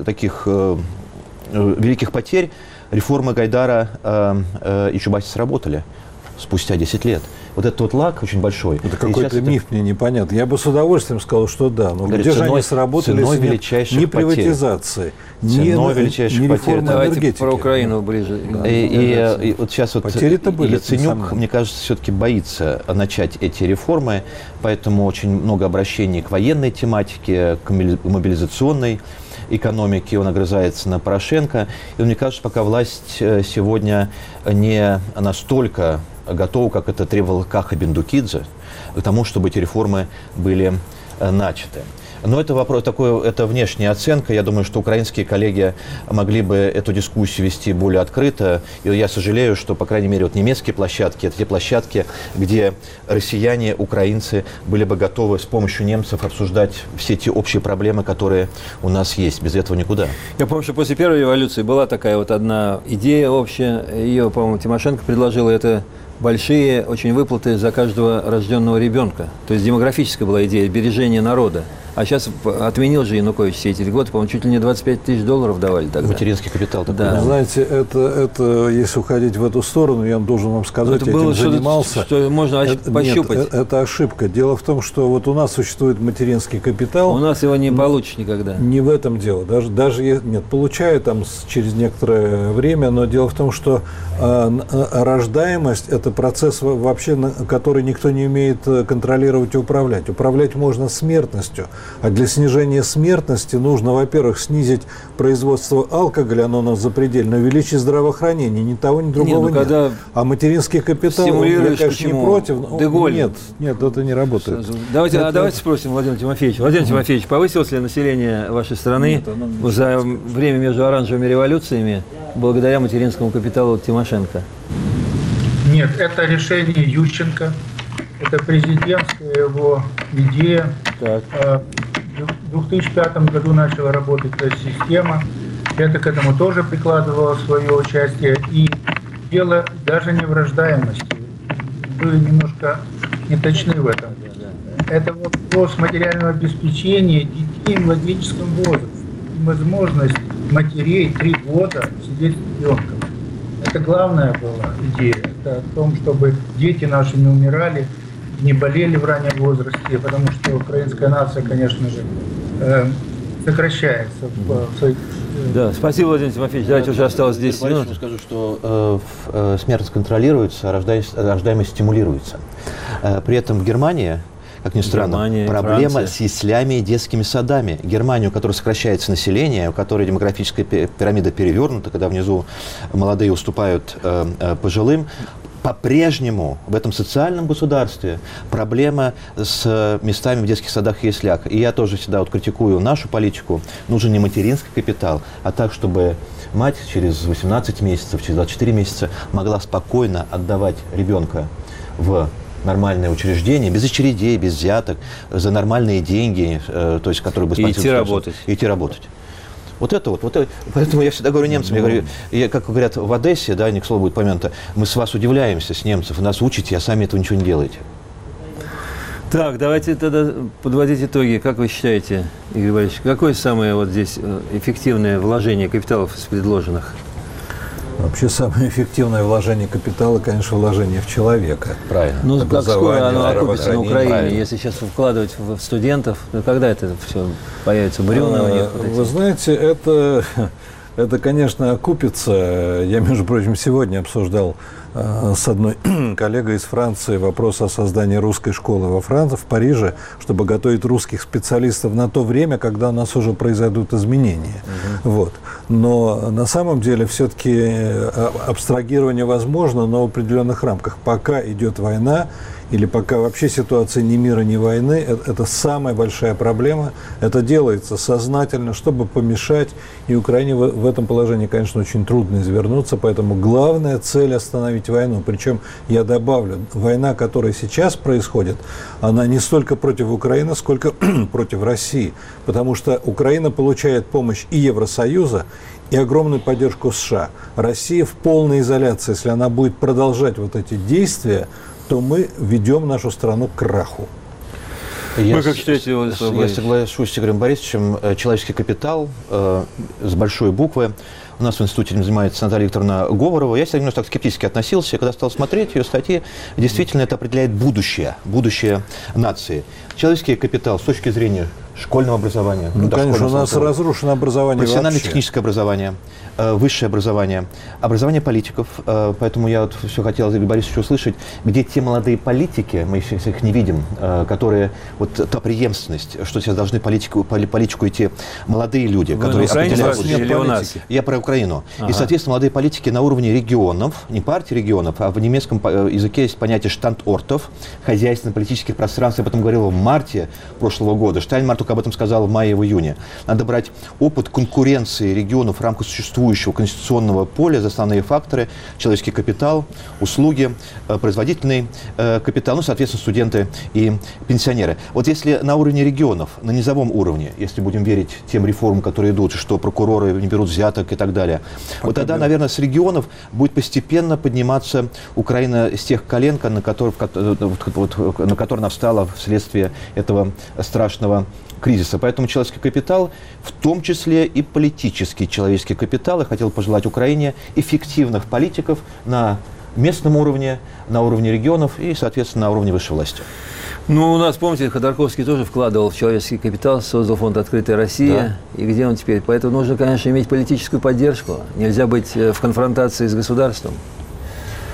потерь реформы Гайдара и Чубайса сработали спустя 10 лет. Вот этот вот лаг очень большой. Это какой-то миф, мне непонятно. Я бы с удовольствием сказал, что да. Но где же они сработали, если ни приватизации, ни реформы энергетики? Про Украину ближе. И вот сейчас вот Яценюк, мне кажется, все-таки боится начать эти реформы, поэтому очень много обращений к военной тематике, к мобилизационной экономики, он огрызается на Порошенко. И мне кажется, пока власть сегодня не настолько готова, как это требовал Каха Бендукидзе, к тому, чтобы эти реформы были начаты. Но это вопрос такой, это внешняя оценка. Я думаю, что украинские коллеги могли бы эту дискуссию вести более открыто. И я сожалею, что, по крайней мере, вот немецкие площадки, это те площадки, где россияне, украинцы были бы готовы с помощью немцев обсуждать все те общие проблемы, которые у нас есть. Без этого никуда. Я помню, что после первой революции была такая вот одна идея общая. Ее, по-моему, Тимошенко предложила, это большие очень выплаты за каждого рожденного ребенка. То есть демографическая была идея бережения народа. А сейчас отменил же Янукович все эти годы, по-моему, чуть ли не $25 тысяч давали тогда. Материнский капитал такой. Да. Знаете, это, если уходить в эту сторону, я должен вам сказать, я этим занимался. Что можно пощупать. Нет, это ошибка. Дело в том, что вот у нас существует материнский капитал. У нас его не получишь никогда. Не в этом дело. Даже нет, получаю там через некоторое время, но дело в том, что рождаемость – это это процесс вообще, который никто не умеет контролировать и управлять. Управлять можно смертностью, а для снижения смертности нужно, во-первых, снизить производство алкоголя, оно у нас запредельно, увеличить здравоохранение, ни того, ни другого нет. А материнский капитал, я, конечно, не против. Нет, это не работает. Давайте спросим Владимира Тимофеевича. Владимир Тимофеевич, повысилось ли население вашей страны за время между оранжевыми революциями благодаря материнскому капиталу Тимошенко? Нет, это решение Ющенко, это президентская его идея. Так. В 2005 году начала работать эта система, это к этому тоже прикладывало свое участие. И дело даже не в рождаемости, вы немножко не точны в этом. Это вопрос материального обеспечения детей в младенческом возрасте, возможность матерей 3 года сидеть с ребенком. Это главная была идея. Это о том, чтобы дети наши не умирали, не болели в раннем возрасте, потому что украинская нация, конечно же, сокращается в своих... Да, спасибо, Владимир Тимофеевич. Давайте уже осталось 10 минут. Я скажу, что смерть контролируется, а рождаемость стимулируется. При этом в Германии, как ни странно, проблема Франция с яслями и детскими садами. Германия, у которой сокращается население, у которой демографическая пирамида перевернута, когда внизу молодые уступают пожилым, по-прежнему в этом социальном государстве проблема с местами в детских садах и яслях. И я тоже всегда критикую нашу политику. Нужен не материнский капитал, а так, чтобы мать через 18 месяцев, через 24 месяца могла спокойно отдавать ребенка в нормальное учреждение, без очередей, без взяток, за нормальные деньги, то есть, которые бы идти работать. Идти работать. Вот это. Поэтому я всегда говорю немцам, я говорю, как говорят в Одессе, да, не к слову будет помянуто, мы с вас удивляемся, с немцев, вы нас учите, а сами этого ничего не делаете. Так, давайте тогда подводить итоги. Как вы считаете, Игорь Борисович, какое самое вот здесь эффективное вложение капиталов из предложенных? Вообще самое эффективное вложение капитала, конечно, вложение в человека. Правильно. Ну, как скоро оно окупится на Украине? Правильно. Если сейчас вкладывать в студентов, то когда это все появится? Бревна у них? Вы знаете, это, конечно, окупится. Я, между прочим, сегодня обсуждал с одной коллегой из Франции вопрос о создании русской школы в Париже, чтобы готовить русских специалистов на то время, когда у нас уже произойдут изменения. Вот. Но на самом деле все-таки абстрагирование возможно, но в определенных рамках. Пока идет война, или пока вообще ситуация ни мира, ни войны, это самая большая проблема. Это делается сознательно, чтобы помешать. И Украине в этом положении, конечно, очень трудно извернуться. Поэтому главная цель – остановить войну. Причем, я добавлю, война, которая сейчас происходит, она не столько против Украины, сколько против России. Потому что Украина получает помощь и Евросоюза, и огромную поддержку США. Россия в полной изоляции. Если она будет продолжать вот эти действия, то мы ведем нашу страну к краху. Вы как считаете, я соглашусь с Игорем Борисовичем. Человеческий капитал с большой буквы. У нас в институте этим занимается Наталья Викторовна Говорова. Я всегда немножко так скептически относился, когда стал смотреть ее статьи. Действительно, это определяет будущее нации. Человеческий капитал с точки зрения школьного образования. Ну, конечно, у нас разрушено образование профессионально-техническое образование, высшее образование, образование политиков. Поэтому я вот все хотел от Игоря Борисовича услышать, где те молодые политики, мы их не видим, которые, вот та преемственность, что сейчас должны политику идти молодые люди, которые определяют будущее. Я про Украину. И, соответственно, молодые политики на уровне регионов, не партий регионов, а в немецком языке есть понятие штандортов, хозяйственно-политических пространств. Я об этом говорил в марте прошлого года. Штайнмайер только об этом сказал в мае и в июне. Надо брать опыт конкуренции регионов в рамках существующего конституционного поля за основные факторы: человеческий капитал, услуги, производительный капитал, ну, соответственно, студенты и пенсионеры. Вот если на уровне регионов, на низовом уровне, если будем верить тем реформам, которые идут, что прокуроры не берут взяток и так далее, вот тогда, наверное, с регионов будет постепенно подниматься Украина с тех колен, на которые она встала вследствие этого страшного кризиса. Поэтому человеческий капитал, в том числе и политический человеческий капитал, я хотел пожелать Украине эффективных политиков на местном уровне, на уровне регионов и, соответственно, на уровне высшей власти. Ну, у нас, помните, Ходорковский тоже вкладывал в человеческий капитал, создал фонд «Открытая Россия». Да. И где он теперь? Поэтому нужно, конечно, иметь политическую поддержку. Нельзя быть в конфронтации с государством.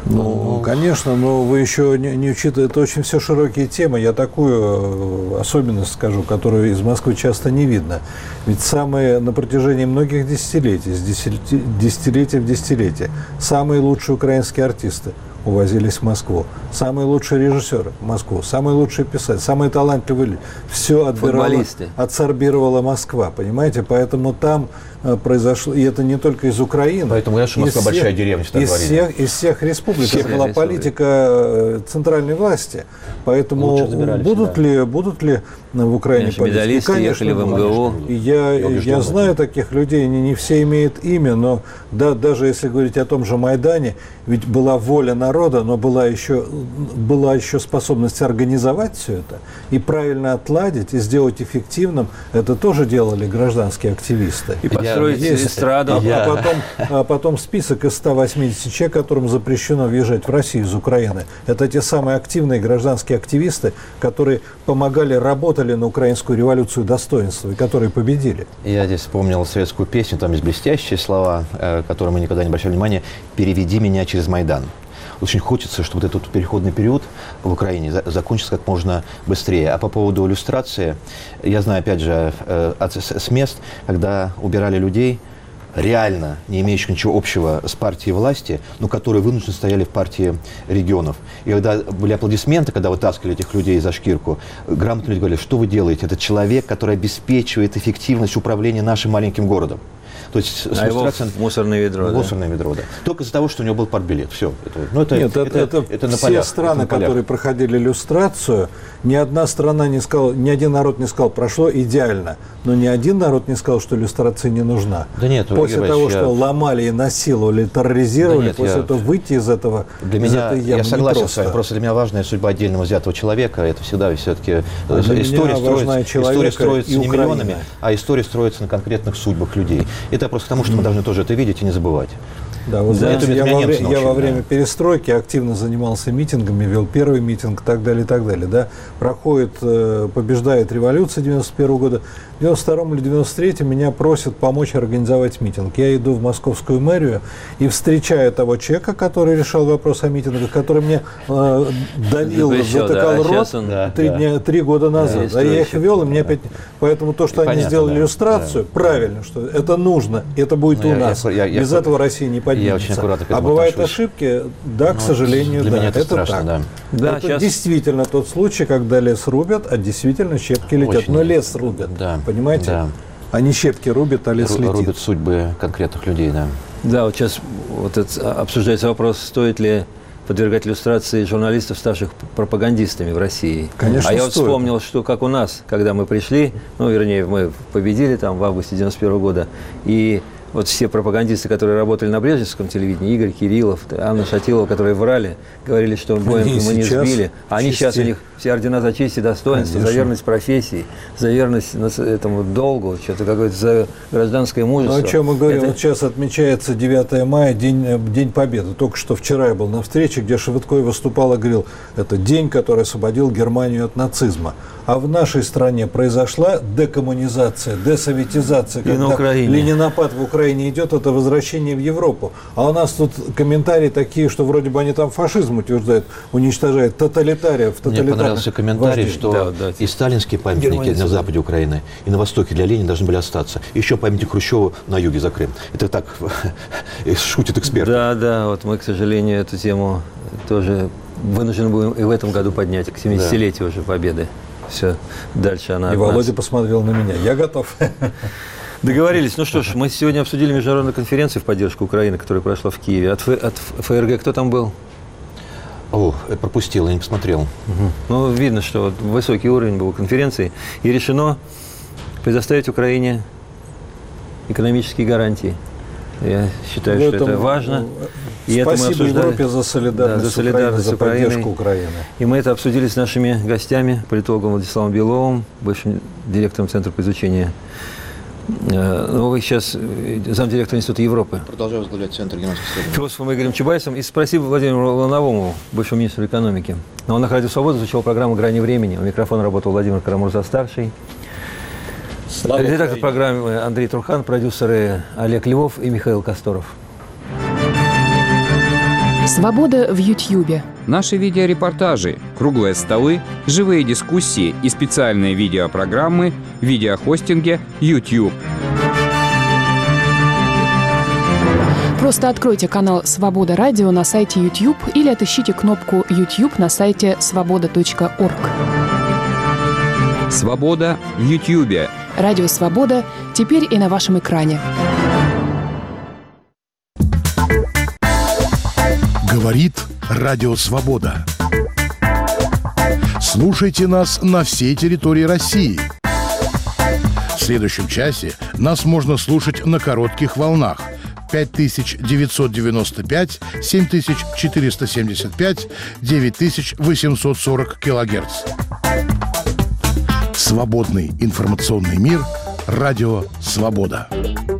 Ну, конечно, но вы еще не учитываете, это очень все широкие темы. Я такую особенность скажу, которую из Москвы часто не видно. Ведь на протяжении многих десятилетий, с десятилетия в десятилетие, самые лучшие украинские артисты увозились в Москву. Самые лучшие режиссеры в Москву, самые лучшие писатели, самые талантливые люди. Все отсорбировала Москва, понимаете? Поэтому там произошло, и это не только из Украины. Поэтому я что Москва большая деревня. Из всех республик. Это была политика центральной власти. Поэтому будут ли в Украине политики? Медалисты ехали в МГУ. И я знаю таких людей, не все имеют имя, но даже если говорить о том же Майдане, ведь была воля народа, но была еще способность организовать все это и правильно отладить, и сделать эффективным. Это тоже делали гражданские активисты. И построить эстраду. А потом список из 180 человек, которым запрещено въезжать в Россию из Украины. Это те самые активные гражданские активисты, которые помогали, работали на украинскую революцию достоинства и которые победили. Я здесь вспомнил советскую песню, там есть блестящие слова, которые мы никогда не обращали внимания. «Переведи меня через Майдан». Очень хочется, чтобы вот этот переходный период в Украине закончился как можно быстрее. А по поводу иллюстрации, я знаю, опять же, с мест, когда убирали людей, реально не имеющих ничего общего с партией власти, но которые вынуждены стояли в партии регионов. И когда были аплодисменты, когда вытаскивали этих людей за шкирку, грамотные люди говорили, что вы делаете? Это человек, который обеспечивает эффективность управления нашим маленьким городом. То есть его в мусорное ведро. Мусорное ведро, да. Только из-за того, что у него был партбилет. Все. Это все страны, которые проходили иллюстрацию, ни один народ не сказал, прошло идеально. Но ни один народ не сказал, что иллюстрация не нужна. Да нет, после того, что ломали и насиловали, терроризировали, после этого выйти из этого. Я согласен с вами. Просто для меня важная судьба отдельного взятого человека. Это всегда все-таки история строится не миллионами, а история строится на конкретных судьбах людей. Это просто потому, что мы должны тоже это видеть и не забывать. Да, вот знаете, я во время перестройки активно занимался митингами, вел первый митинг и так далее, и так далее. Да? Побеждает революция 91 года. В 92 или 93 меня просят помочь организовать митинг. Я иду в московскую мэрию и встречаю того человека, который решал вопрос о митингах, который мне давил, затыкал рот 3 года назад. А я их вел, и мне опять... Поэтому то, что они сделали иллюстрацию, правильно, что это нужно, это будет у нас. Без этого Россия не поднимется. А бывают ошибки, да, к сожалению, да, это так. Это действительно тот случай, когда лес рубят, а действительно щепки летят. Но лес рубят, понимаете? Они щепки рубят, а лес летит. Рубят судьбы конкретных людей, да. Да, вот сейчас обсуждается вопрос, стоит ли подвергать иллюстрации журналистов, ставших пропагандистами в России. Конечно, я вот вспомнил, что как у нас, когда мы пришли, мы победили там в августе 91 года, и вот все пропагандисты, которые работали на брежневском телевидении, Игорь Кириллов, Анна Шатилова, которые врали, говорили, что Боинг мы не сбили. А они сейчас, у них все ордена за честь и достоинство, за верность профессии, за верность этому долгу, что-то какое-то за гражданское мужество. Ну, о чем мы говорим? Вот сейчас отмечается 9 мая, День Победы. Только что вчера я был на встрече, где Шевыдкой выступал и говорил, это день, который освободил Германию от нацизма. А в нашей стране произошла декоммунизация, десоветизация, когда ленинопад в Украине идет, это возвращение в Европу. А у нас тут комментарии такие, что вроде бы они там фашизм утверждают, уничтожают тоталитариев. Мне понравился комментарий, что и сталинские памятники на западе Украины, и на востоке для Ленина должны были остаться. Еще памятник Хрущеву на юге за Крым. Это так шутит эксперт. Да, вот мы, к сожалению, эту тему тоже вынуждены будем и в этом году поднять, к 70-летию уже Победы. Все, дальше она... И Володя посмотрел на меня. Я готов. Договорились. Ну что ж, мы сегодня обсудили международную конференцию в поддержку Украины, которая прошла в Киеве. От ФРГ кто там был? Пропустил, я не посмотрел. Ну, видно, что высокий уровень был конференции. И решено предоставить Украине экономические гарантии. Я считаю, что это важно. И спасибо Европе за солидарность, за поддержку Украины. И мы это обсудили с нашими гостями, политологом Владиславом Беловым, бывшим директором Центра по изучению. Вы сейчас замдиректора Института Европы. Продолжаю возглавлять Центр германских исследований. Философом Игорем Чубайсом. И спасибо Владимиру Лановому, бывшему министру экономики. На волнах Радио Свобода изучал программу «Грани времени». У микрофона работал Владимир Карамурза-старший. Редактор программы Андрей Турхан, продюсеры Олег Львов и Михаил Косторов. Свобода в Ютьюбе. Наши видеорепортажи, круглые столы, живые дискуссии и специальные видеопрограммы в видеохостинге YouTube. Просто откройте канал «Свобода Радио» на сайте YouTube или отыщите кнопку YouTube на сайте svoboda.org. Свобода в Ютьюбе. Радио «Свобода» теперь и на вашем экране. Говорит Радио Свобода. Слушайте нас на всей территории России. В следующем часе нас можно слушать на коротких волнах 5995, 7475, 9840 килогерц. Свободный информационный мир. Радио Свобода.